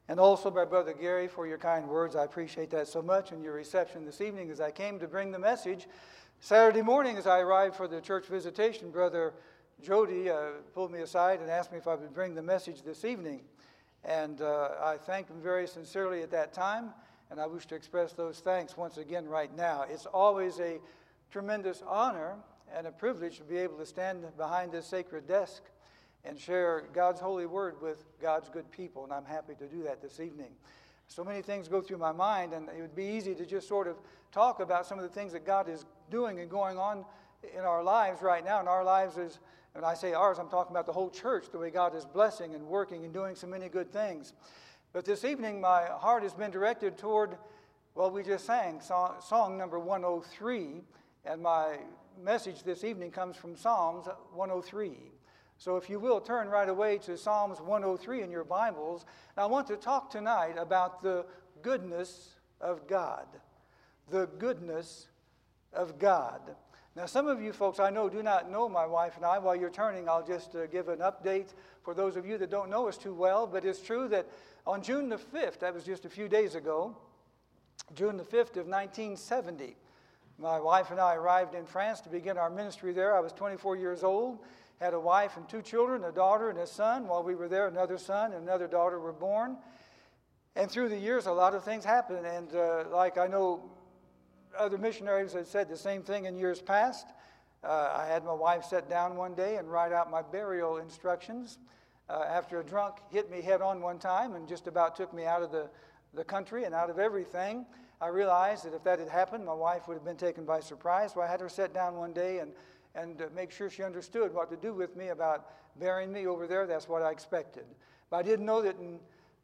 And also by Brother Gary for your kind words. I appreciate that so much, and your reception this evening as I came to bring the message. Saturday morning as I arrived for the church visitation, Brother Jody pulled me aside and asked me if I would bring the message this evening. And I thanked him very sincerely at that time, and I wish to express those thanks once again right now. It's always a tremendous honor and a privilege to be able to stand behind this sacred desk and share God's holy word with God's good people, and I'm happy to do that this evening. So many things go through my mind, and it would be easy to just sort of talk about some of the things that God is doing and going on in our lives right now. And our lives is, when I say ours, I'm talking about the whole church, the way God is blessing and working and doing so many good things. But this evening, my heart has been directed toward, well, we just sang song number 103, and my message this evening comes from Psalms 103. So if you will, turn right away to Psalms 103 in your Bibles. And I want to talk tonight about the goodness of God. The goodness of God. Now, some of you folks I know do not know my wife and I. While you're turning, I'll just give an update for those of you that don't know us too well. But it's true that on June the 5th, that was just a few days ago, June the 5th of 1970, my wife and I arrived in France to begin our ministry there. I was 24 years old. Had a wife and two children, a daughter and a son. While we were there, another son and another daughter were born. And through the years, a lot of things happened. And like I know other missionaries had said the same thing in years past, I had my wife sit down one day and write out my burial instructions after a drunk hit me head on one time and just about took me out of the country and out of everything. I realized that if that had happened, my wife would have been taken by surprise. So I had her sit down one day and make sure she understood what to do with me about burying me over there. That's what I expected. But I didn't know that in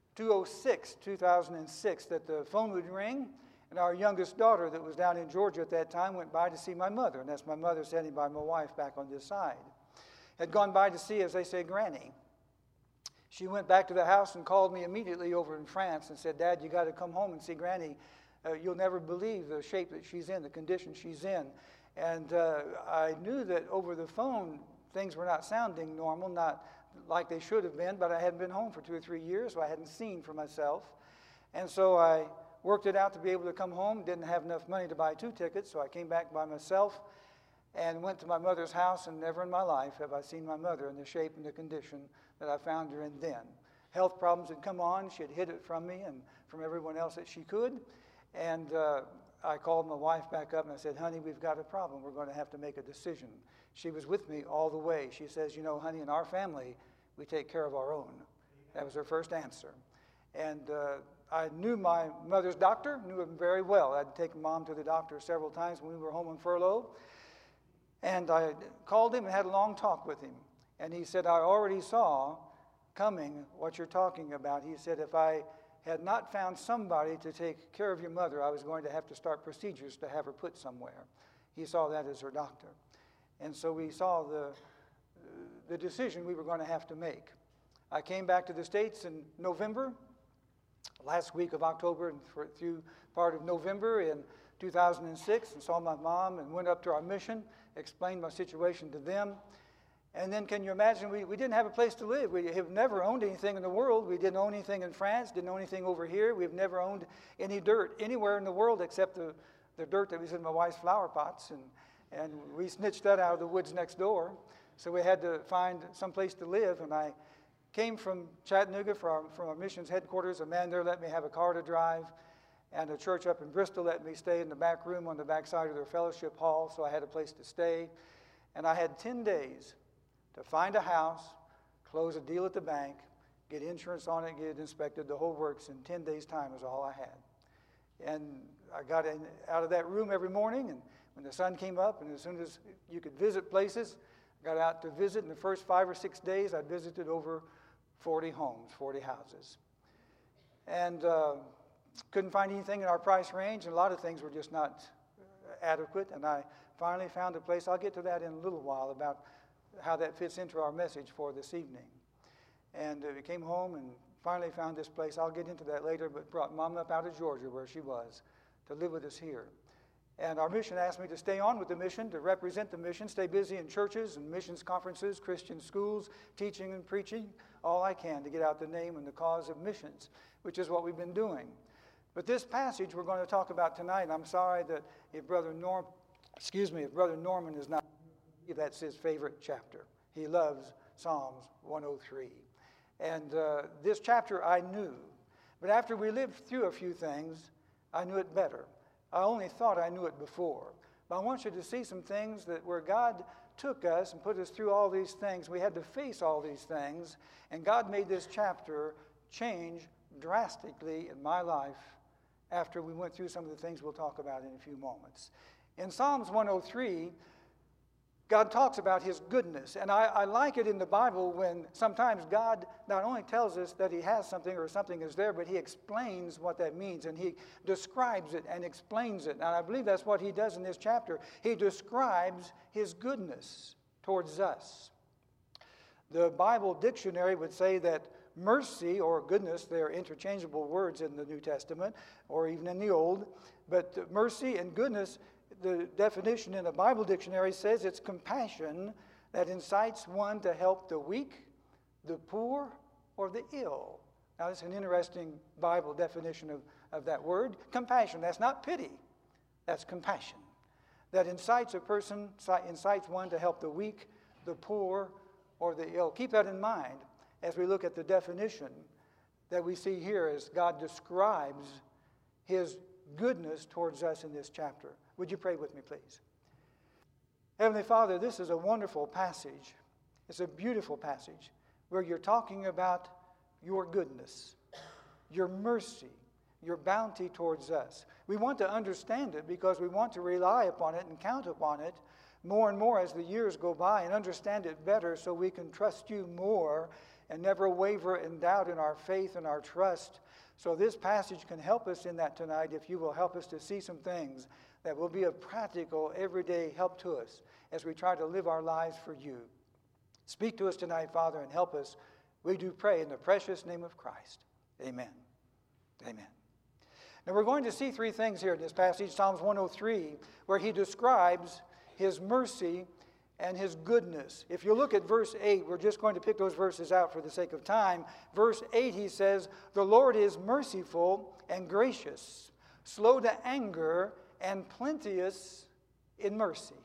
2006, that the phone would ring, and our youngest daughter that was down in Georgia at that time went by to see my mother, and that's my mother standing by my wife back on this side. Had gone by to see, as they say, Granny. She went back to the house and called me immediately over in France and said, Dad, you got to come home and see Granny. You'll never believe the shape that she's in, the condition she's in. And I knew that over the phone, things were not sounding normal, not like they should have been, but I hadn't been home for 2 or 3 years, so I hadn't seen for myself. And so I worked it out to be able to come home, didn't have enough money to buy 2 tickets, so I came back by myself and went to my mother's house, and never in my life have I seen my mother in the shape and the condition that I found her in then. Health problems had come on. She had hid it from me and from everyone else that she could. And I called my wife back up and I said, honey, we've got a problem. We're going to have to make a decision. She was with me all the way. She says, you know, honey, in our family, we take care of our own. That was her first answer. And I knew my mother's doctor, knew him very well. I'd taken Mom to the doctor several times when we were home on furlough. And I called him and had a long talk with him. And he said, I already saw coming what you're talking about. He said, if I had not found somebody to take care of your mother, I was going to have to start procedures to have her put somewhere. He saw that as her doctor. And so we saw the decision we were going to have to make. I came back to the States in November, last week of October and through part of November in 2006, and saw my mom and went up to our mission, explained my situation to them. And then can you imagine, we didn't have a place to live. We have never owned anything in the world. We didn't own anything in France, didn't own anything over here. We've never owned any dirt anywhere in the world except the dirt that was in my wife's flower pots. And we snitched that out of the woods next door. So we had to find some place to live. And I came from Chattanooga from our missions headquarters. A man there let me have a car to drive. And a church up in Bristol let me stay in the back room on the back side of their fellowship hall. So I had a place to stay. And I had 10 days to find a house, close a deal at the bank, get insurance on it, get it inspected, the whole works in 10 days' time was all I had. And I got out of that room every morning, and when the sun came up, and as soon as you could visit places, I got out to visit. In the first 5 or 6 days, I visited over 40 homes, 40 houses. And couldn't find anything in our price range, and a lot of things were just not adequate. And I finally found a place. I'll get to that in a little while about how that fits into our message for this evening. And we came home and finally found this place. I'll get into that later, but brought Mom up out of Georgia where she was to live with us here. And our mission asked me to stay on with the mission, to represent the mission, stay busy in churches and missions conferences, Christian schools, teaching and preaching, all I can to get out the name and the cause of missions, which is what we've been doing. But this passage we're going to talk about tonight, I'm sorry that if Brother Norman is not, that's his favorite chapter. He loves Psalms 103. And this chapter I knew. But after we lived through a few things, I knew it better. I only thought I knew it before. But I want you to see some things that where God took us and put us through all these things, we had to face all these things, and God made this chapter change drastically in my life after we went through some of the things we'll talk about in a few moments. In Psalms 103, God talks about his goodness, and I like it in the Bible when sometimes God not only tells us that he has something or something is there, but he explains what that means, and he describes it and explains it. And I believe that's what he does in this chapter. He describes his goodness towards us. The Bible dictionary would say that mercy or goodness, they're interchangeable words in the New Testament or even in the Old, but mercy and goodness, the definition in the Bible dictionary says it's compassion that incites one to help the weak, the poor, or the ill. Now, that's an interesting Bible definition of that word. Compassion, that's not pity. That's compassion. That incites one to help the weak, the poor, or the ill. Keep that in mind as we look at the definition that we see here as God describes his goodness towards us in this chapter. Would you pray with me, please? Heavenly Father, this is a wonderful passage. It's a beautiful passage where you're talking about your goodness, your mercy, your bounty towards us. We want to understand it because we want to rely upon it and count upon it more and more as the years go by and understand it better so we can trust you more and never waver in doubt in our faith and our trust. So this passage can help us in that tonight if you will help us to see some things that will be a practical, everyday help to us as we try to live our lives for you. Speak to us tonight, Father, and help us. We do pray in the precious name of Christ. Amen. Amen. Now we're going to see three things here in this passage, Psalms 103, where he describes his mercy and his goodness. If you look at verse 8, we're just going to pick those verses out for the sake of time. Verse 8, he says, "The Lord is merciful and gracious, slow to anger, and plenteous in mercy."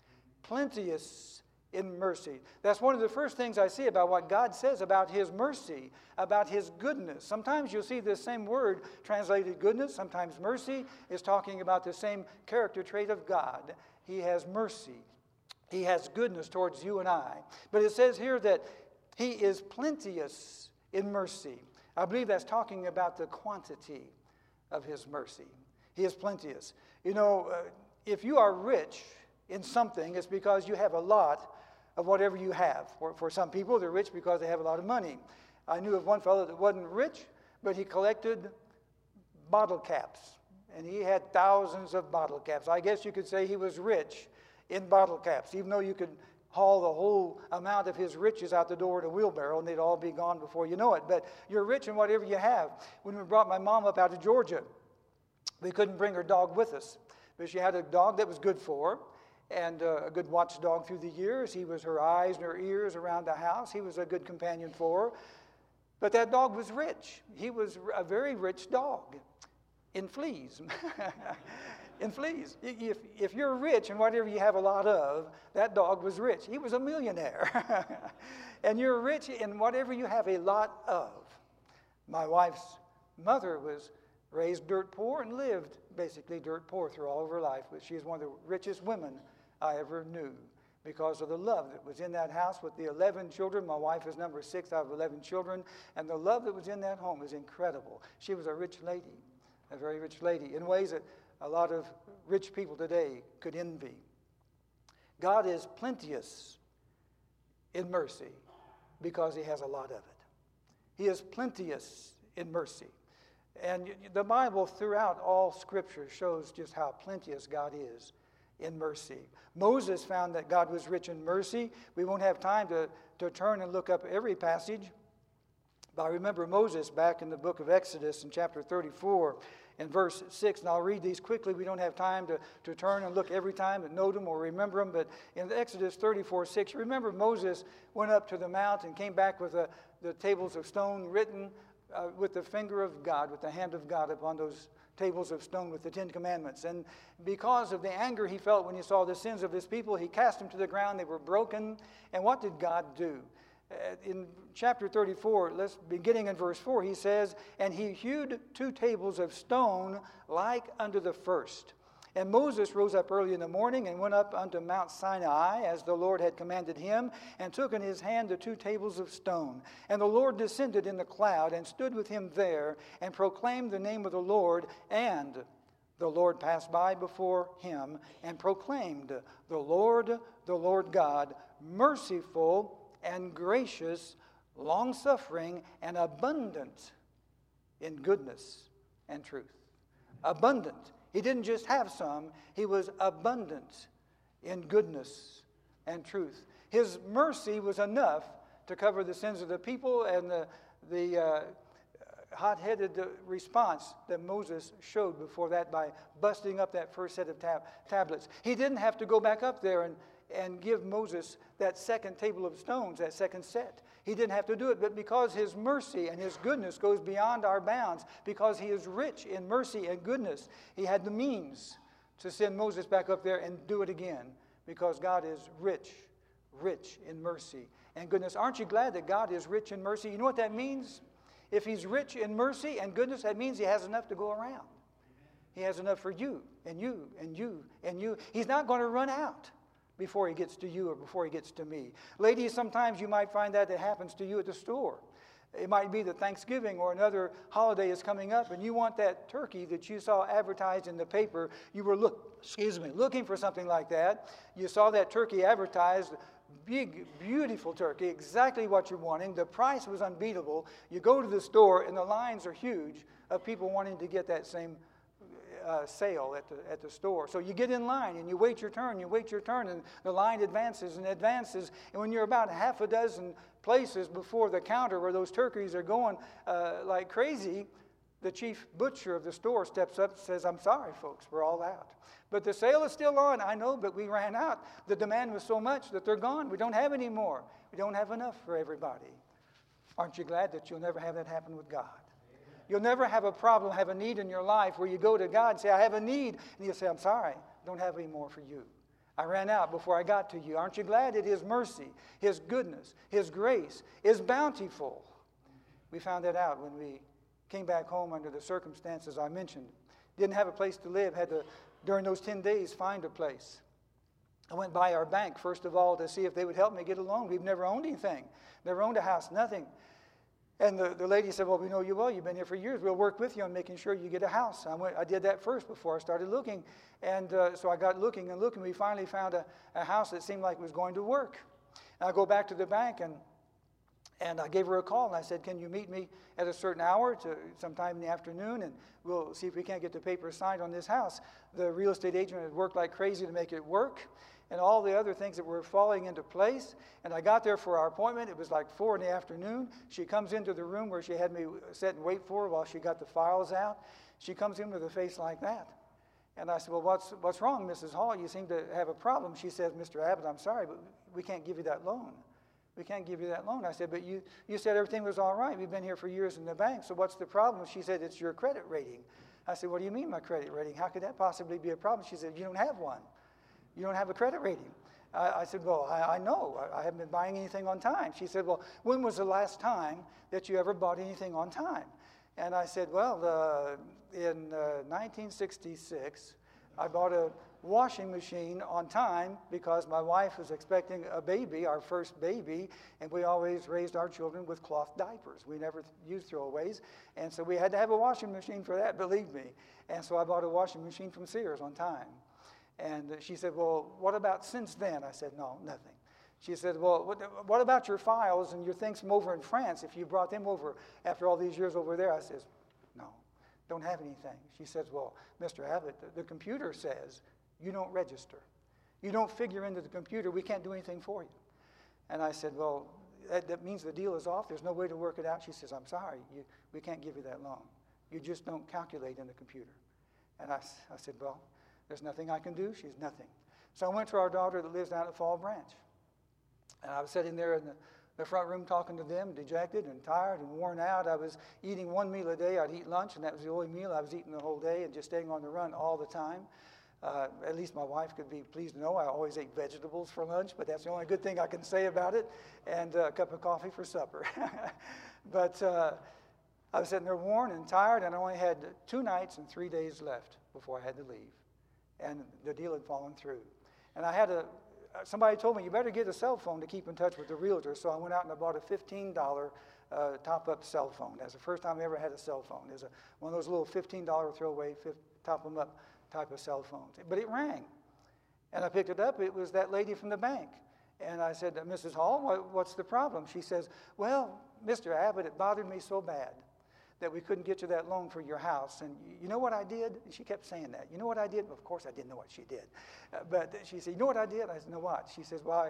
Plenteous in mercy. That's one of the first things I see about what God says about his mercy, about his goodness. Sometimes you'll see this same word translated goodness. Sometimes mercy is talking about the same character trait of God. He has mercy. He has goodness towards you and I. But it says here that he is plenteous in mercy. I believe that's talking about the quantity of his mercy. He is plenteous. You know, if you are rich in something, it's because you have a lot of whatever you have. For some people, they're rich because they have a lot of money. I knew of one fellow that wasn't rich, but he collected bottle caps. And he had thousands of bottle caps. I guess you could say he was rich in bottle caps, even though you could haul the whole amount of his riches out the door in a wheelbarrow and they'd all be gone before you know it. But you're rich in whatever you have. When we brought my mom up out of Georgia, we couldn't bring her dog with us, but she had a dog that was good for her and a good watchdog through the years. He was her eyes and her ears around the house. He was a good companion for her. But that dog was rich. He was a very rich dog in fleas. In fleas. If you're rich and whatever you have a lot of, that dog was rich. He was a millionaire. And you're rich in whatever you have a lot of. My wife's mother was raised dirt poor and lived basically dirt poor through all of her life. But she's one of the richest women I ever knew because of the love that was in that house with the 11 children. My wife is number 6 out of 11 children. And the love that was in that home is incredible. She was a rich lady, a very rich lady, in ways that a lot of rich people today could envy. God is plenteous in mercy because he has a lot of it. He is plenteous in mercy. And the Bible throughout all Scripture shows just how plenteous God is in mercy. Moses found that God was rich in mercy. We won't have time to turn and look up every passage, But I remember Moses back in the book of Exodus in chapter 34 and verse 6, and I'll read these quickly. We don't have time to turn and look every time and note them or remember them, but in Exodus 34:6, remember Moses went up to the mount and came back with the tables of stone written with the finger of God, with the hand of God upon those tables of stone with the Ten Commandments. And because of the anger he felt when he saw the sins of his people, he cast them to the ground. They were broken. And what did God do? In chapter 34, beginning in verse 4, he says, "And he hewed 2 tables of stone like unto the first. And Moses rose up early in the morning and went up unto Mount Sinai, as the Lord had commanded him, and took in his hand the 2 tables of stone. And the Lord descended in the cloud, and stood with him there, and proclaimed the name of the Lord. And the Lord passed by before him, and proclaimed, the Lord God, merciful and gracious, long-suffering, and abundant in goodness and truth." Abundant. He didn't just have some, he was abundant in goodness and truth. His mercy was enough to cover the sins of the people and the hot-headed response that Moses showed before that by busting up that first set of tablets. He didn't have to go back up there and give Moses that second table of stones, that second set. He didn't have to do it, but because his mercy and his goodness goes beyond our bounds, because he is rich in mercy and goodness, he had the means to send Moses back up there and do it again, because God is rich in mercy and goodness. Aren't you glad that God is rich in mercy? You know what that means? If he's rich in mercy and goodness, that means he has enough to go around. He has enough for you and you and you and you. He's not going to run out before he gets to you or before he gets to me. Ladies, sometimes you might find that happens to you at the store. It might be that Thanksgiving or another holiday is coming up, and you want that turkey that you saw advertised in the paper. You were looking for something like that. You saw that turkey advertised, big, beautiful turkey, exactly what you're wanting. The price was unbeatable. You go to the store, and the lines are huge of people wanting to get that same sale at the store. So you get in line and you wait your turn, and the line advances and advances. And when you're about half a dozen places before the counter where those turkeys are going like crazy, the chief butcher of the store steps up and says, "I'm sorry, folks, we're all out. But the sale is still on." "I know, but we ran out. The demand was so much that they're gone. We don't have any more. We don't have enough for everybody." Aren't you glad that you'll never have that happen with God? You'll never have a problem, have a need in your life where you go to God and say, "I have a need." And he'll say, "I'm sorry, I don't have any more for you. I ran out before I got to you." Aren't you glad that his mercy, his goodness, his grace is bountiful? We found that out when we came back home under the circumstances I mentioned. Didn't have a place to live, had to, during those 10 days, find a place. I went by our bank, first of all, to see if they would help me get a loan. We've never owned anything, never owned a house, nothing. And the lady said, "Well, we know you well. You've been here for years. We'll work with you on making sure you get a house." I did that first before I started looking. And so I got looking and looking. We finally found a house that seemed like it was going to work. And I go back to the bank, and I gave her a call. And I said, "Can you meet me at a certain hour sometime in the afternoon? And we'll see if we can't get the papers signed on this house." The real estate agent had worked like crazy to make it work, and all the other things that were falling into place. And I got there for our appointment. It was like 4 in the afternoon. She comes into the room where she had me sit and wait for her while she got the files out. She comes in with a face like that. And I said, "Well, what's wrong, Mrs. Hall? You seem to have a problem." She says, "Mr. Abbott, I'm sorry, but we can't give you that loan. We can't give you that loan." I said, "But you said everything was all right. We've been here for years in the bank, so what's the problem?" She said, "It's your credit rating." I said, "What do you mean my credit rating? How could that possibly be a problem?" She said, "You don't have one. You don't have a credit rating." I said, "Well, I know. I haven't been buying anything on time." She said, "Well, when was the last time that you ever bought anything on time?" And I said, "Well, in 1966, I bought a washing machine on time because my wife was expecting a baby, our first baby, and we always raised our children with cloth diapers. We never used throwaways, and so we had to have a washing machine for that, believe me. And so I bought a washing machine from Sears on time." And she said, "Well, what about since then?" I said, "No, nothing." She said, "Well, what about your files and your things from over in France, if you brought them over after all these years over there?" I said, "No, don't have anything." She says, "Well, Mr. Abbott, the computer says you don't register. You don't figure into the computer. We can't do anything for you." And I said, "Well, that means the deal is off. There's no way to work it out. She says, I'm sorry. We can't give you that loan. You just don't calculate in the computer. And I said, well, there's nothing I can do. She's nothing. So I went to our daughter that lives down at Fall Branch. And I was sitting there in the front room talking to them, dejected and tired and worn out. I was eating one meal a day. I'd eat lunch, and that was the only meal I was eating the whole day, and just staying on the run all the time. At least my wife could be pleased to know I always ate vegetables for lunch, but that's the only good thing I can say about it, and a cup of coffee for supper. But I was sitting there worn and tired, and I only had 2 nights and 3 days left before I had to leave. And the deal had fallen through. And I had somebody told me, you better get a cell phone to keep in touch with the realtor. So I went out and I bought a $15 top-up cell phone. That's the first time I ever had a cell phone. It was one of those little $15 throwaway, top-them-up type of cell phones. But it rang. And I picked it up. It was that lady from the bank. And I said, Mrs. Hall, what's the problem? She says, well, Mr. Abbott, it bothered me so bad that we couldn't get you that loan for your house. And you know what I did? She kept saying that. You know what I did? Of course, I didn't know what she did. But she said, you know what I did? I said, no, what? She says, well,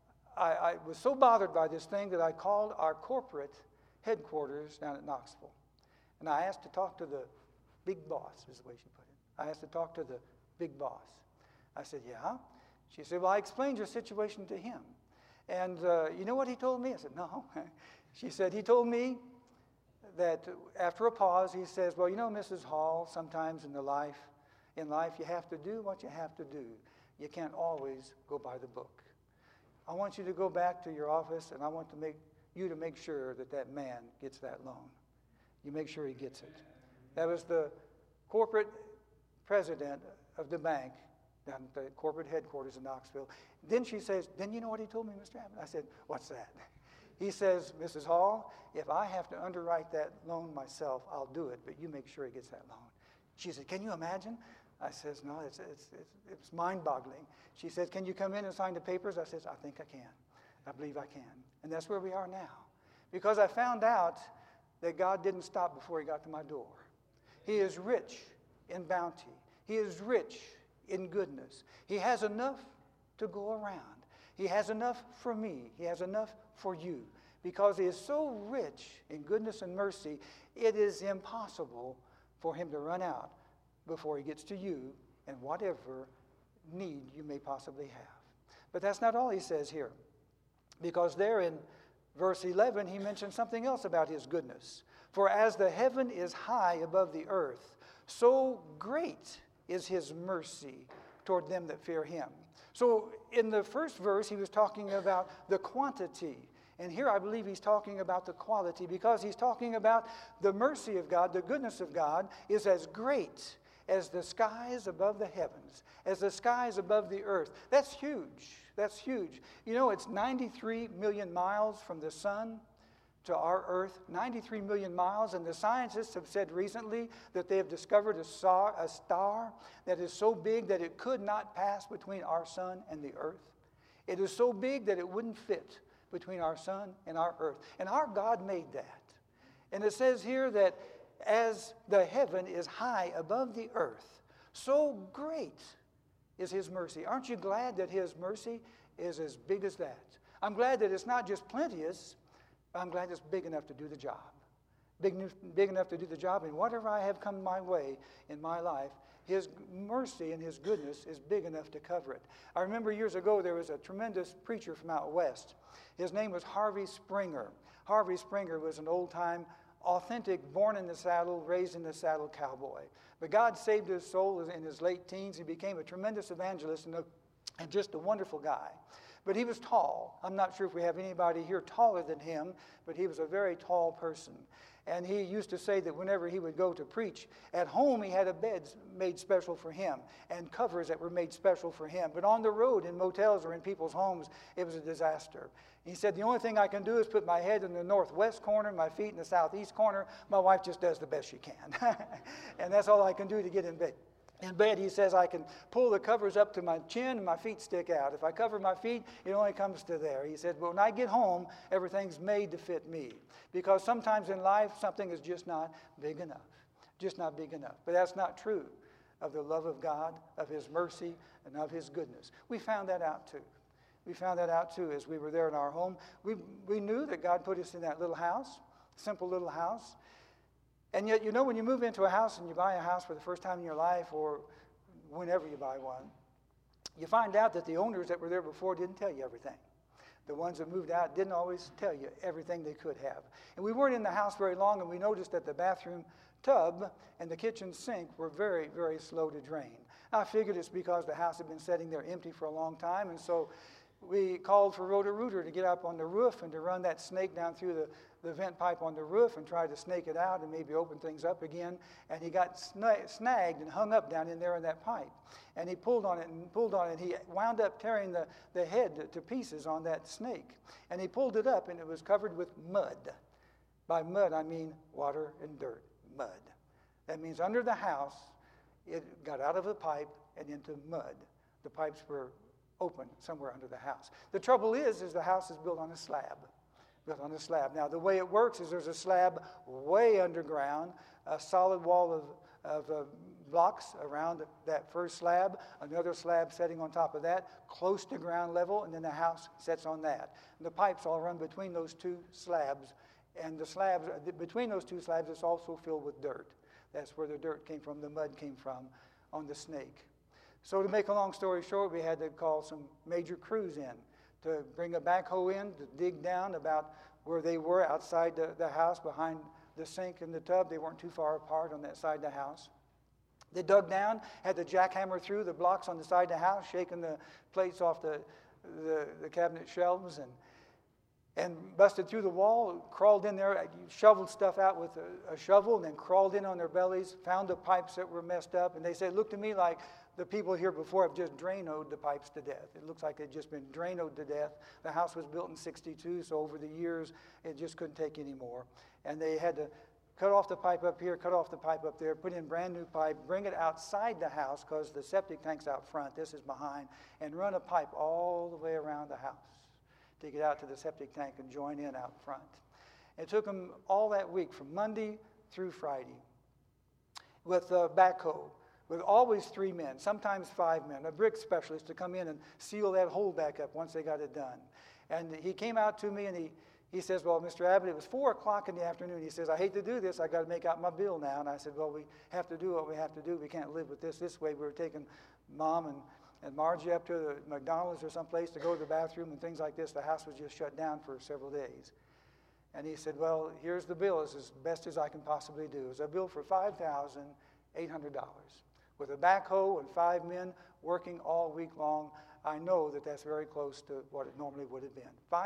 I was so bothered by this thing that I called our corporate headquarters down at Knoxville. And I asked to talk to the big boss, is the way she put it. I asked to talk to the big boss. I said, yeah? She said, well, I explained your situation to him. And you know what he told me? I said, no. She said, he told me that after a pause, he says, well, you know, Mrs. Hall, sometimes in life, you have to do what you have to do. You can't always go by the book. I want you to go back to your office, and I want you to make sure that man gets that loan. You make sure he gets it. That was the corporate president of the bank down at the corporate headquarters in Knoxville. Then she says, then you know what he told me, Mr. Abbott? I said, what's that? He says, Mrs. Hall, if I have to underwrite that loan myself, I'll do it, but you make sure he gets that loan. She said, can you imagine? I says, no, it's mind-boggling. She says, can you come in and sign the papers? I says, I think I can. I believe I can. And that's where we are now. Because I found out that God didn't stop before he got to my door. He is rich in bounty. He is rich in goodness. He has enough to go around. He has enough for me. He has enough for you. Because he is so rich in goodness and mercy, it is impossible for him to run out before he gets to you and whatever need you may possibly have. But that's not all he says here. Because there in verse 11, he mentions something else about his goodness. For as the heaven is high above the earth, so great is his mercy toward them that fear him. So in the first verse, he was talking about the quantity. And here I believe he's talking about the quality, because he's talking about the mercy of God, the goodness of God is as great as the skies above the heavens, as the skies above the earth. That's huge. That's huge. You know, it's 93 million miles from the sun to our earth, 93 million miles, and the scientists have said recently that they have discovered a star that is so big that it could not pass between our sun and the earth. It is so big that it wouldn't fit between our sun and our earth. And our God made that. And it says here that as the heaven is high above the earth, so great is his mercy. Aren't you glad that his mercy is as big as that? I'm glad that it's not just plenteous, but I'm glad it's big enough to do the job. Big enough to do the job. And whatever I have come my way in my life, his mercy and his goodness is big enough to cover it. I remember years ago there was a tremendous preacher from out west. His name was Harvey Springer. Harvey Springer was an old-time, authentic, born in the saddle, raised in the saddle cowboy. But God saved his soul in his late teens. He became a tremendous evangelist and just a wonderful guy. But he was tall. I'm not sure if we have anybody here taller than him, but he was a very tall person. And he used to say that whenever he would go to preach, at home he had a bed made special for him and covers that were made special for him. But on the road, in motels or in people's homes, it was a disaster. He said, the only thing I can do is put my head in the northwest corner, my feet in the southeast corner. My wife just does the best she can. And that's all I can do to get in bed. In bed, he says, I can pull the covers up to my chin and my feet stick out. If I cover my feet, it only comes to there. He said, but when I get home, everything's made to fit me. Because sometimes in life, something is just not big enough. Just not big enough. But that's not true of the love of God, of his mercy, and of his goodness. We found that out too. We found that out too as we were there in our home. We knew that God put us in that little house, simple little house. And yet, you know, when you move into a house and you buy a house for the first time in your life, or whenever you buy one, you find out that the owners that were there before didn't tell you everything. The ones that moved out didn't always tell you everything they could have. And we weren't in the house very long, and we noticed that the bathroom tub and the kitchen sink were very, very slow to drain. I figured it's because the house had been sitting there empty for a long time, and so we called for Roto-Rooter to get up on the roof and to run that snake down through the vent pipe on the roof and try to snake it out and maybe open things up again. And he got snagged and hung up down in there in that pipe. And he pulled on it and pulled on it. He wound up tearing the head to pieces on that snake. And he pulled it up, and it was covered with mud. By mud, I mean water and dirt, mud. That means under the house, it got out of the pipe and into mud. The pipes were open somewhere under the house. The trouble is the house is built on a slab. Built on a slab. Now, the way it works is there's a slab way underground, a solid wall of blocks around that first slab, another slab setting on top of that, close to ground level, and then the house sets on that. And the pipes all run between those two slabs, and the slabs, between those two slabs, it's also filled with dirt. That's where the dirt came from, the mud came from on the snake. So to make a long story short, we had to call some major crews in to bring a backhoe in to dig down about where they were outside the house behind the sink and the tub. They weren't too far apart on that side of the house. They dug down, had to jackhammer through the blocks on the side of the house, shaking the plates off the cabinet shelves, and busted through the wall, crawled in there, shoveled stuff out with a shovel, and then crawled in on their bellies, found the pipes that were messed up, and they said, it looked to me like the people here before have just Drano-ed the pipes to death. It looks like they'd just been Drano-ed to death. The house was built in 62, so over the years, it just couldn't take any more. And they had to cut off the pipe up here, cut off the pipe up there, put in brand new pipe, bring it outside the house because the septic tank's out front, this is behind, and run a pipe all the way around the house to get out to the septic tank and join in out front. It took them all that week, from Monday through Friday, with a backhoe, with always 3 men, sometimes 5 men, a brick specialist to come in and seal that hole back up once they got it done. And he came out to me and he says, well, Mr. Abbott, it was 4 o'clock in the afternoon. He says, I hate to do this. I got to make out my bill now. And I said, well, we have to do what we have to do. We can't live with this way. We were taking Mom and Margie up to the McDonald's or someplace to go to the bathroom and things like this. The house was just shut down for several days. And he said, well, here's the bill. It's as best as I can possibly do. It was a bill for $5,800 with a backhoe and 5 men working all week long. I know that that's very close to what it normally would have been.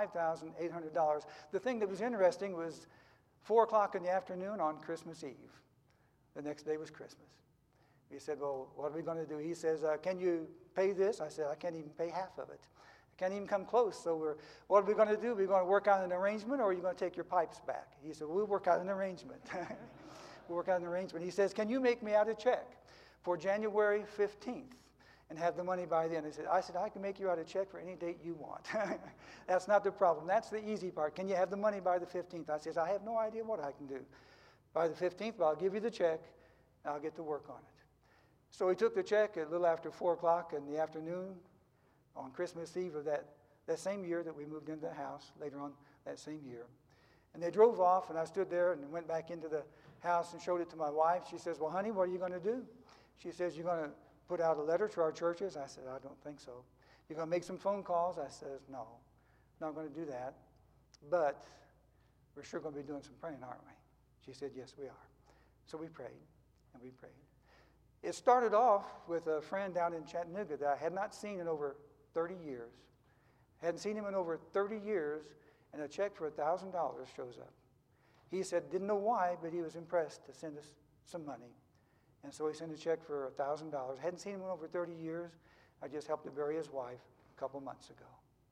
$5,800. The thing that was interesting was 4 o'clock in the afternoon on Christmas Eve. The next day was Christmas. He said, well, what are we going to do? He says, can you pay this? I said, I can't even pay half of it. I can't even come close. So what are we going to do? Are we going to work out an arrangement, or are you going to take your pipes back? He said, we'll work out an arrangement. We'll work out an arrangement. He says, can you make me out a check for January 15th and have the money by then? I said, I can make you out a check for any date you want. That's not the problem. That's the easy part. Can you have the money by the 15th? I said, I have no idea what I can do by the 15th, but I'll give you the check, and I'll get to work on it. So he took the check at a little after 4 o'clock in the afternoon on Christmas Eve of that same year that we moved into the house, later on that same year. And they drove off, and I stood there and went back into the house and showed it to my wife. She says, well, honey, what are you going to do? She says, you're going to put out a letter to our churches? I said, I don't think so. You're going to make some phone calls? I said, no, not going to do that. But we're sure going to be doing some praying, aren't we? She said, yes, we are. So we prayed, and we prayed. It started off with a friend down in Chattanooga that I had not seen in over 30 years. Hadn't seen him in over 30 years, and a check for $1,000 shows up. He said, didn't know why, but he was impressed to send us some money. And so he sent a check for $1,000. Hadn't seen him in over 30 years. I just helped to bury his wife a couple months ago.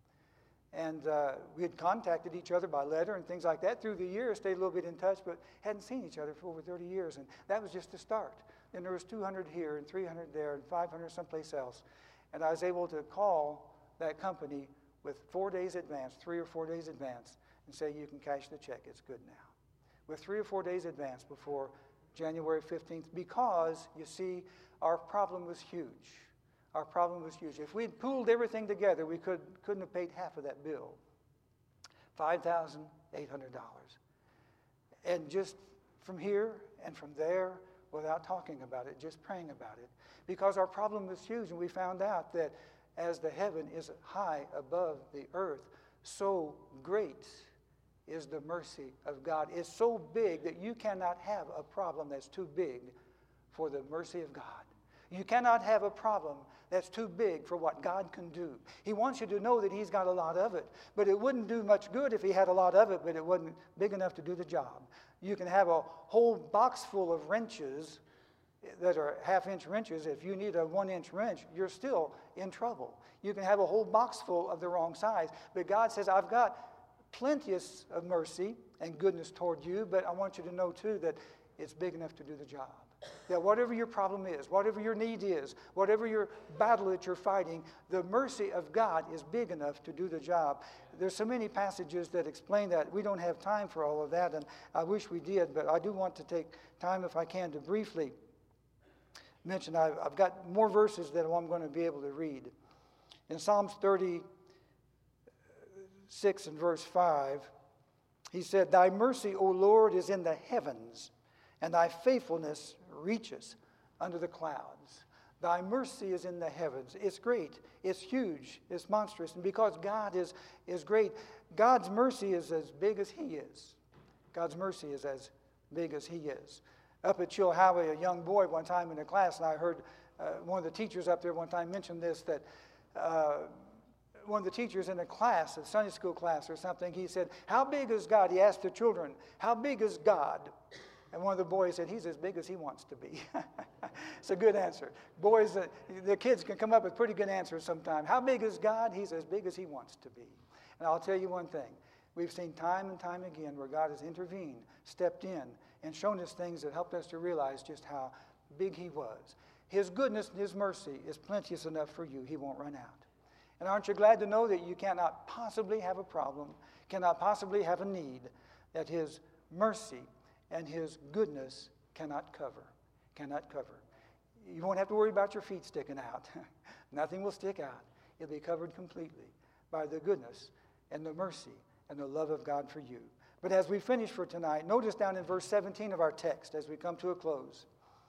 And we had contacted each other by letter and things like that through the years, stayed a little bit in touch, but hadn't seen each other for over 30 years. And that was just the start. Then there was 200 here and 300 there and 500 someplace else. And I was able to call that company with 4 days advance, 3 or 4 days advance, and say, you can cash the check, it's good now. With 3 or 4 days advance before January 15th, because, you see, our problem was huge. Our problem was huge. If we'd pooled everything together, we couldn't have paid half of that bill. $5,800. And just from here and from there, without talking about it, just praying about it. Because our problem was huge, and we found out that as the heaven is high above the earth, so great is the mercy of God. It's so big that you cannot have a problem that's too big for the mercy of God. You cannot have a problem that's too big for what God can do. He wants you to know that He's got a lot of it, but it wouldn't do much good if He had a lot of it, but it wasn't big enough to do the job. You can have a whole box full of wrenches that are half-inch wrenches. If you need a 1-inch wrench, you're still in trouble. You can have a whole box full of the wrong size, but God says, I've got plenty of mercy and goodness toward you, but I want you to know too that it's big enough to do the job. That whatever your problem is, whatever your need is, whatever your battle that you're fighting, the mercy of God is big enough to do the job. There's so many passages that explain that. We don't have time for all of that, and I wish we did, but I do want to take time, if I can, to briefly mention. I've got more verses that I'm going to be able to read. In Psalms 36 and verse 5, he said, Thy mercy, O Lord, is in the heavens, and Thy faithfulness reaches under the clouds. Thy mercy is in the heavens. It's great. It's huge. It's monstrous. And because God is great, God's mercy is as big as He is. God's mercy is as big as He is. Up at Chilhowie, a young boy one time in a class, and I heard one of the teachers up there one time mention this, that one of the teachers in a class, a Sunday school class or something, he said, how big is God? He asked the children, how big is God? And one of the boys said, He's as big as He wants to be. It's a good answer. Boys, the kids can come up with pretty good answers sometimes. How big is God? He's as big as He wants to be. And I'll tell you one thing. We've seen time and time again where God has intervened, stepped in, and shown us things that helped us to realize just how big He was. His goodness and His mercy is plenteous enough for you. He won't run out. And aren't you glad to know that you cannot possibly have a problem, cannot possibly have a need, that His mercy and His goodness cannot cover. You won't have to worry about your feet sticking out. Nothing will stick out. It'll be covered completely by the goodness and the mercy and the love of God for you. But as we finish for tonight, notice down in verse 17 of our text as we come to a close.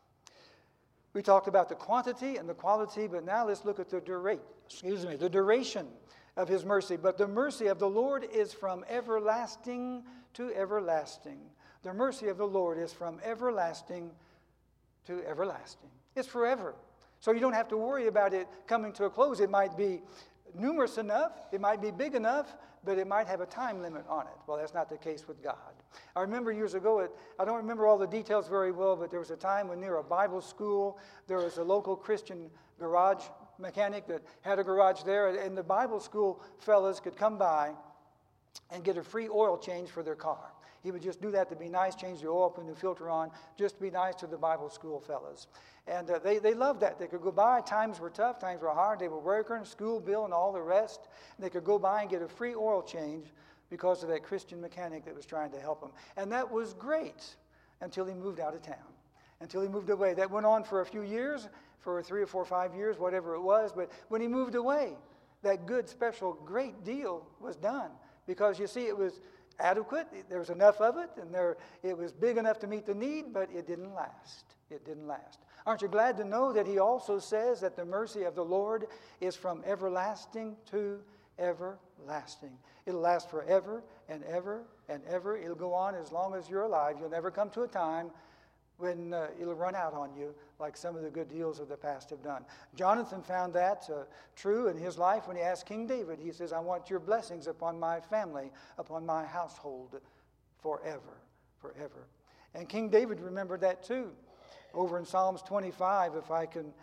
We talked about the quantity and the quality, but now let's look at the duration of His mercy. But the mercy of the Lord is from everlasting to everlasting. The mercy of the Lord is from everlasting to everlasting. It's forever. So you don't have to worry about it coming to a close. It might be numerous enough, it might be big enough, but it might have a time limit on it. Well, that's not the case with God. I remember years ago, I don't remember all the details very well, but there was a time when near a Bible school, there was a local Christian garage mechanic that had a garage there, and the Bible school fellas could come by and get a free oil change for their car. He would just do that to be nice, change the oil, put a new filter on, just to be nice to the Bible school fellas. And they loved that. They could go by. Times were tough. Times were hard. They were working, school bill, and all the rest. And they could go by and get a free oil change because of that Christian mechanic that was trying to help them. And that was great until he moved out of town, until he moved away. That went on for a few years, for 3 or 4 or 5 years, whatever it was. But when he moved away, that good, special, great deal was done because, you see, it was adequate. There was enough of it, and it was big enough to meet the need, but it didn't last. It didn't last. Aren't you glad to know that He also says that the mercy of the Lord is from everlasting to everlasting? It'll last forever and ever and ever. It'll go on as long as you're alive. You'll never come to a time when it'll run out on you like some of the good deals of the past have done. Jonathan found that true in his life when he asked King David. He says, I want your blessings upon my family, upon my household forever, forever. And King David remembered that too. Over in Psalms 25, if I can,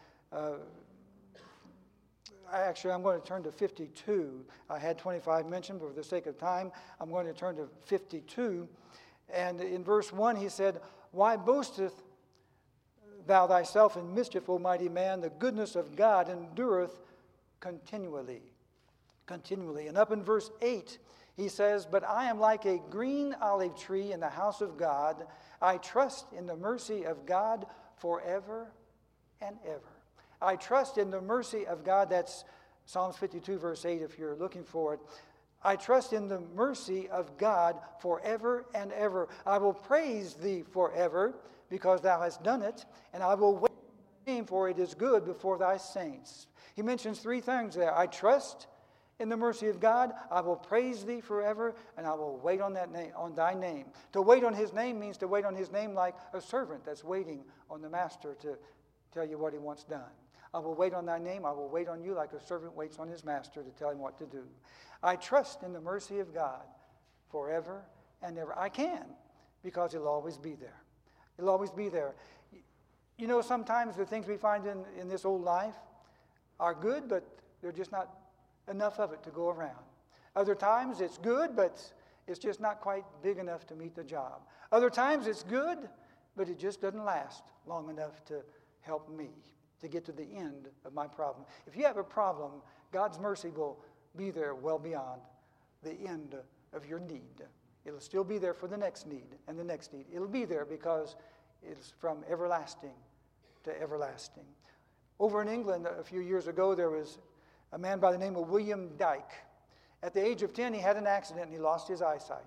I'm going to turn to 52. I had 25 mentioned, but for the sake of time, I'm going to turn to 52. And in verse 1, he said, Why boasteth thou thyself in mischief, O mighty man? The goodness of God endureth continually. Continually. And up in verse 8, he says, But I am like a green olive tree in the house of God. I trust in the mercy of God forever and ever. I trust in the mercy of God. That's Psalms 52, verse 8, if you're looking for it. I trust in the mercy of God forever and ever. I will praise thee forever because thou hast done it, and I will wait thy name, for it is good before thy saints. He mentions three things there. I trust in the mercy of God. I will praise thee forever, and I will wait on that name, on thy name. To wait on his name means to wait on his name like a servant that's waiting on the master to tell you what he wants done. I will wait on thy name. I will wait on you like a servant waits on his master to tell him what to do. I trust in the mercy of God forever and ever. I can, because it'll always be there. It'll always be there. You know, sometimes the things we find in this old life are good, but they're just not enough of it to go around. Other times it's good, but it's just not quite big enough to meet the job. Other times it's good, but it just doesn't last long enough to help me to get to the end of my problem. If you have a problem, God's mercy will be there well beyond the end of your need. It'll still be there for the next need and the next need. It'll be there because it's from everlasting to everlasting. Over in England a few years ago, there was a man by the name of William Dyke. At the age of 10, he had an accident and he lost his eyesight.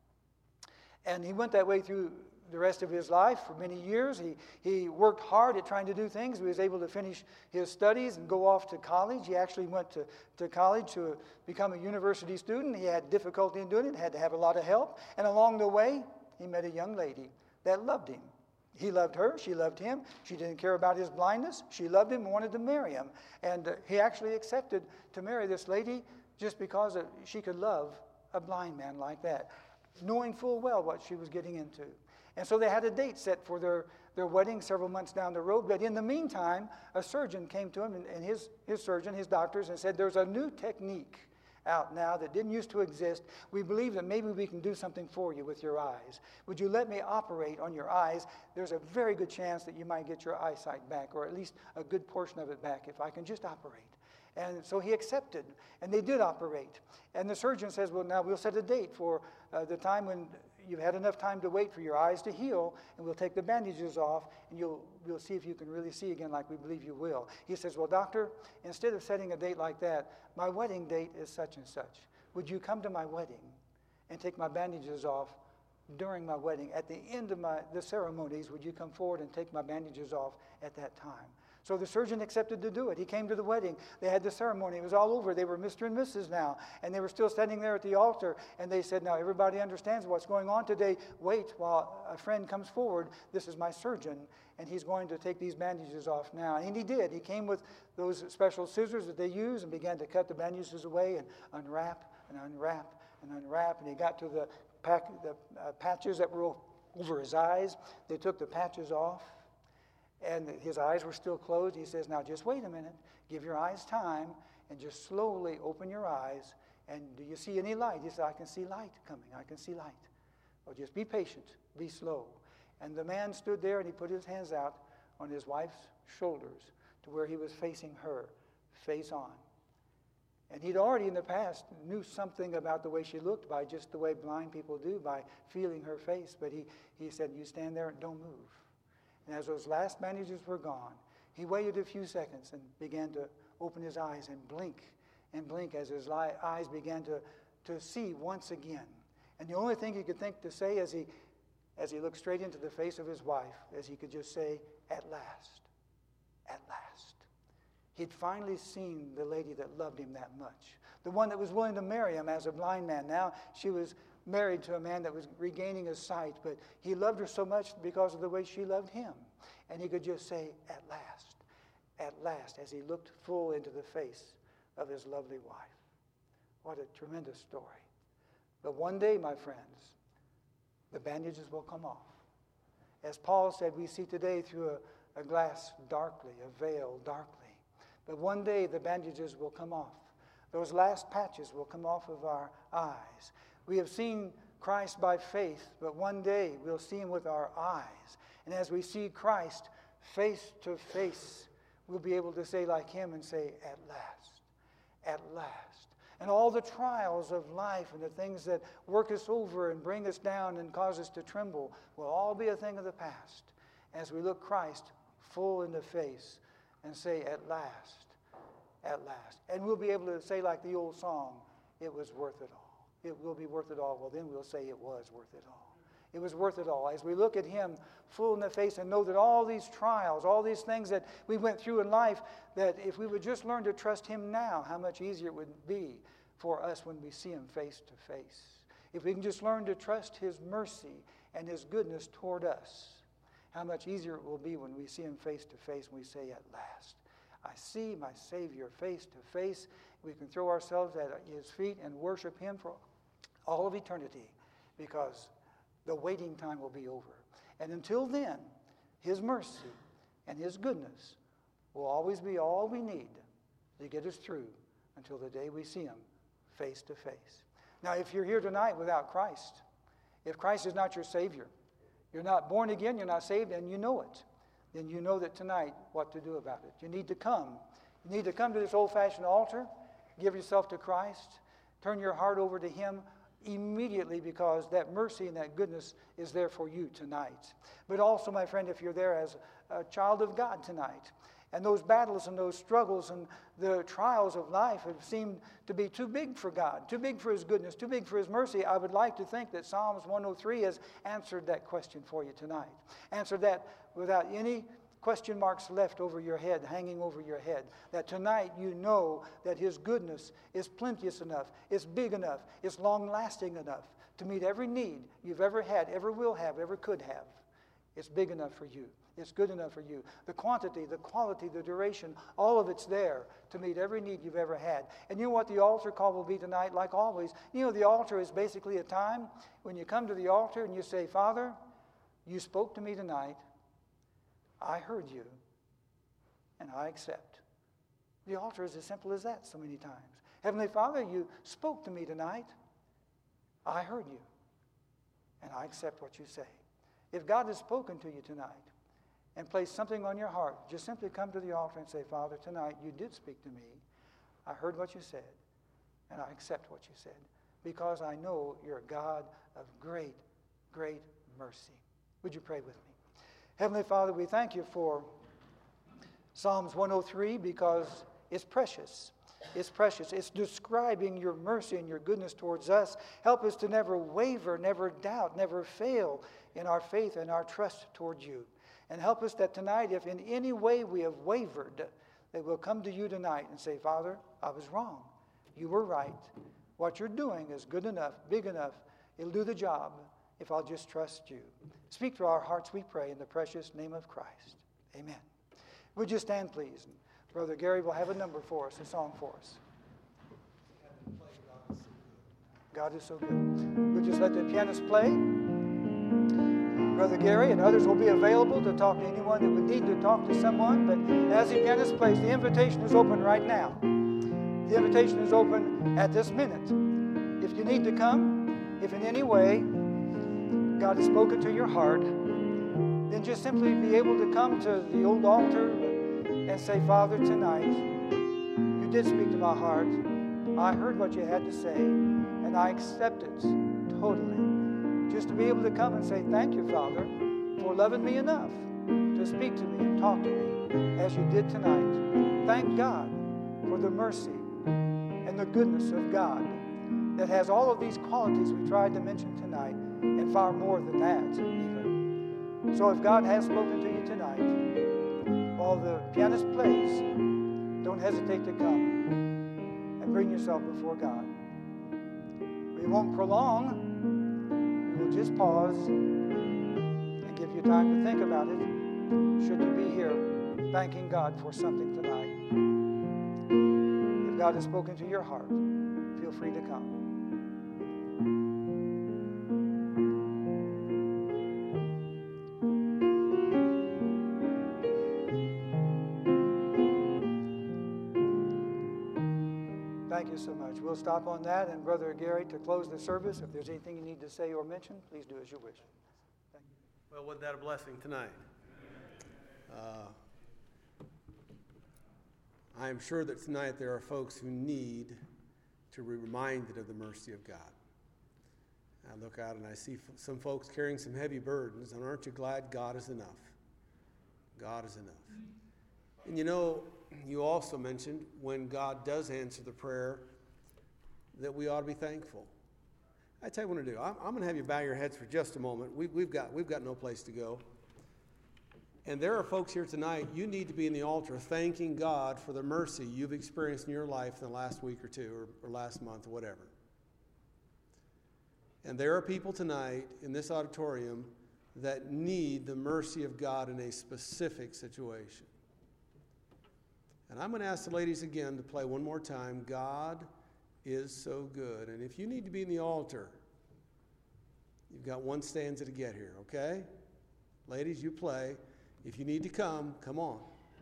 And he went that way through the rest of his life for many years. He worked hard at trying to do things. He was able to finish his studies and go off to college. He actually went to college to become a university student. He had difficulty in doing it, had to have a lot of help. And along the way, he met a young lady that loved him. He loved her. She loved him. She didn't care about his blindness. She loved him and wanted to marry him. And he actually accepted to marry this lady just because she could love a blind man like that, knowing full well what she was getting into. And so they had a date set for their wedding several months down the road. But in the meantime, a surgeon came to him, and his surgeon, his doctors, and said, there's a new technique out now that didn't used to exist. We believe that maybe we can do something for you with your eyes. Would you let me operate on your eyes? There's a very good chance that you might get your eyesight back, or at least a good portion of it back, if I can just operate. And so he accepted, and they did operate. And the surgeon says, well, now we'll set a date for the time when you've had enough time to wait for your eyes to heal, and we'll take the bandages off, and we'll see if you can really see again like we believe you will. He says, well, doctor, instead of setting a date like that, my wedding date is such and such. Would you come to my wedding and take my bandages off during my wedding? At the end of the ceremonies, would you come forward and take my bandages off at that time? So the surgeon accepted to do it. He came to the wedding. They had the ceremony. It was all over. They were Mr. and Mrs. now. And they were still standing there at the altar. And they said, now everybody understands what's going on today. Wait while a friend comes forward. This is my surgeon. And he's going to take these bandages off now. And he did. He came with those special scissors that they use and began to cut the bandages away and unwrap and unwrap and unwrap. And he got to the patches that were over his eyes. They took the patches off. And his eyes were still closed. He says, now just wait a minute. Give your eyes time and just slowly open your eyes. And do you see any light? He said, I can see light coming. I can see light. Well, just be patient. Be slow. And the man stood there and he put his hands out on his wife's shoulders to where he was facing her, face on. And he'd already in the past knew something about the way she looked by just the way blind people do, by feeling her face. But he said, you stand there and don't move. And as those last bandages were gone, he waited a few seconds and began to open his eyes and blink as his eyes began to see once again. And the only thing he could think to say as he looked straight into the face of his wife, as he could just say, at last, at last. He'd finally seen the lady that loved him that much, the one that was willing to marry him as a blind man. Now she was married to a man that was regaining his sight, but he loved her so much because of the way she loved him. And he could just say, at last, as he looked full into the face of his lovely wife. What a tremendous story. But one day, my friends, the bandages will come off. As Paul said, we see today through a glass darkly, a veil darkly. But one day the bandages will come off. Those last patches will come off of our eyes. We have seen Christ by faith, but one day we'll see him with our eyes. And as we see Christ face to face, we'll be able to say like him and say, at last, at last. And all the trials of life and the things that work us over and bring us down and cause us to tremble will all be a thing of the past as we look Christ full in the face and say, at last, at last. And we'll be able to say like the old song, it was worth it all. It will be worth it all. Well, then we'll say it was worth it all. It was worth it all. As we look at him full in the face and know that all these trials, all these things that we went through in life, that if we would just learn to trust him now, how much easier it would be for us when we see him face to face. If we can just learn to trust his mercy and his goodness toward us, how much easier it will be when we see him face to face and we say, at last, I see my Savior face to face. We can throw ourselves at his feet and worship him for all of eternity, because the waiting time will be over. And until then, his mercy and his goodness will always be all we need to get us through until the day we see him face to face. Now, if you're here tonight without Christ, if Christ is not your Savior, you're not born again, you're not saved, and you know it, then you know that tonight what to do about it. You need to come. You need to come to this old-fashioned altar, give yourself to Christ, turn your heart over to him immediately, because that mercy and that goodness is there for you tonight. But also, my friend, if you're there as a child of God tonight, and those battles and those struggles and the trials of life have seemed to be too big for God, too big for his goodness, too big for his mercy, I would like to think that Psalms 103 has answered that question for you tonight. Answered that without any question marks left over your head, hanging over your head. That tonight you know that his goodness is plenteous enough, it's big enough, it's long-lasting enough to meet every need you've ever had, ever will have, ever could have. It's big enough for you. It's good enough for you. The quantity, the quality, the duration, all of it's there to meet every need you've ever had. And you know what the altar call will be tonight? Like always, you know, the altar is basically a time when you come to the altar and you say, Father, you spoke to me tonight. I heard you, and I accept. The altar is as simple as that so many times. Heavenly Father, you spoke to me tonight. I heard you, and I accept what you say. If God has spoken to you tonight and placed something on your heart, just simply come to the altar and say, Father, tonight you did speak to me. I heard what you said, and I accept what you said, because I know you're a God of great, great mercy. Would you pray with me? Heavenly Father, we thank you for Psalms 103, because it's precious. It's precious. It's describing your mercy and your goodness towards us. Help us to never waver, never doubt, never fail in our faith and our trust toward you. And help us that tonight, if in any way we have wavered, that we'll come to you tonight and say, Father, I was wrong. You were right. What you're doing is good enough, big enough. It'll do the job if I'll just trust you. Speak to our hearts, we pray, in the precious name of Christ. Amen. Would you stand, please? And Brother Gary will have a number for us, a song for us. God is so good. We'll just let the pianist play. Brother Gary and others will be available to talk to anyone that would need to talk to someone. But as the pianist plays, the invitation is open right now. The invitation is open at this minute. If you need to come, if in any way God has spoken to your heart, then just simply be able to come to the old altar and say, Father, tonight, you did speak to my heart. I heard what you had to say, and I accept it totally. Just to be able to come and say, thank you, Father, for loving me enough to speak to me and talk to me as you did tonight. Thank God for the mercy and the goodness of God that has all of these qualities we tried to mention tonight, and far more than that even. So if God has spoken to you tonight, while the pianist plays, don't hesitate to come and bring yourself before God. We won't prolong. We will just pause and give you time to think about it, should you be here thanking God for something tonight. If God has spoken to your heart, feel free to come. Thank you so much. We'll stop on that, and Brother Gary, to close the service, if there's anything you need to say or mention, please do as you wish. Thank you. Well, wasn't that a blessing tonight? I am sure that tonight there are folks who need to be reminded of the mercy of God. I look out and I see some folks carrying some heavy burdens, and aren't you glad God is enough? God is enough. And you know, you also mentioned when God does answer the prayer that we ought to be thankful. I tell you what I'm going to do. I'm going to have you bow your heads for just a moment. We've got no place to go. And there are folks here tonight, you need to be in the altar thanking God for the mercy you've experienced in your life in the last week or two or last month or whatever. And there are people tonight in this auditorium that need the mercy of God in a specific situation. And I'm going to ask the ladies again to play one more time, God is so good. And if you need to be in the altar, you've got one stanza to get here, okay? Ladies, you play. If you need to come on.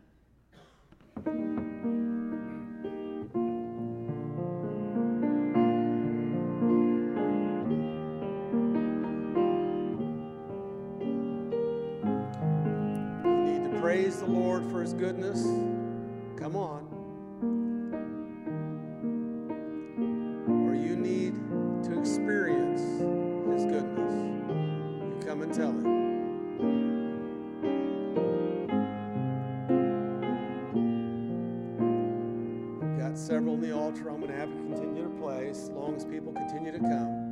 You need to praise the Lord for His goodness. Come on. Or you need to experience His goodness. You come and tell Him. We've got several in the altar. I'm going to have you continue to play as long as people continue to come.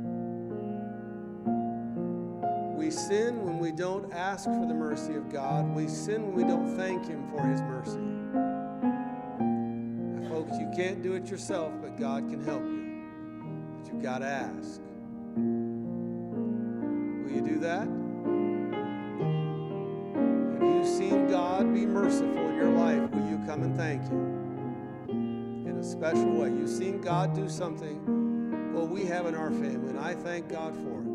We sin when we don't ask for the mercy of God. We sin when we don't thank Him for His mercy. Folks, you can't do it yourself, but God can help you. But you've got to ask. Will you do that? Have you seen God be merciful in your life? Will you come and thank Him in a special way? You've seen God do something, well, we have in our family, and I thank God for it.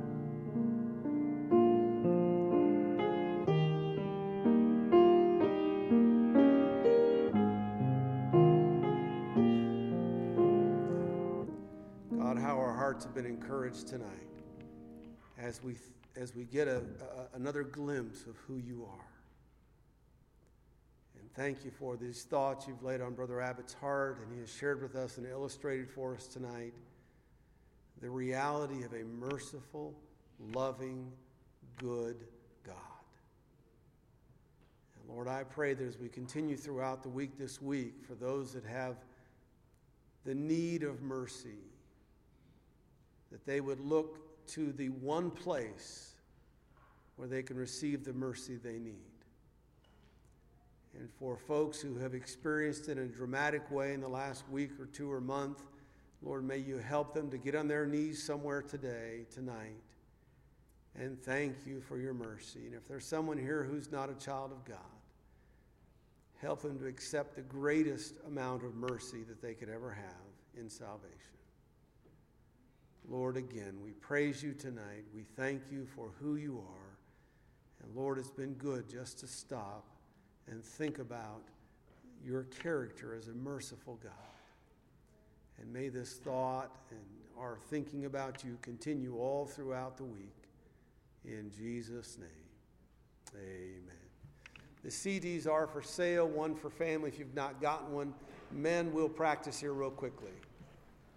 Have been encouraged tonight as we get another glimpse of who you are. And thank you for these thoughts you've laid on Brother Abbott's heart, and he has shared with us and illustrated for us tonight the reality of a merciful, loving, good God. And Lord, I pray that as we continue throughout the week this week, for those that have the need of mercy, that they would look to the one place where they can receive the mercy they need. And for folks who have experienced it in a dramatic way in the last week or two or month, Lord, may you help them to get on their knees somewhere today, tonight, and thank you for your mercy. And if there's someone here who's not a child of God, help them to accept the greatest amount of mercy that they could ever have in salvation. Lord, again, we praise you tonight. We thank you for who you are. And Lord, it's been good just to stop and think about your character as a merciful God. And may this thought and our thinking about you continue all throughout the week. In Jesus' name, amen. The CDs are for sale, one for family if you've not gotten one. Men, we'll practice here real quickly.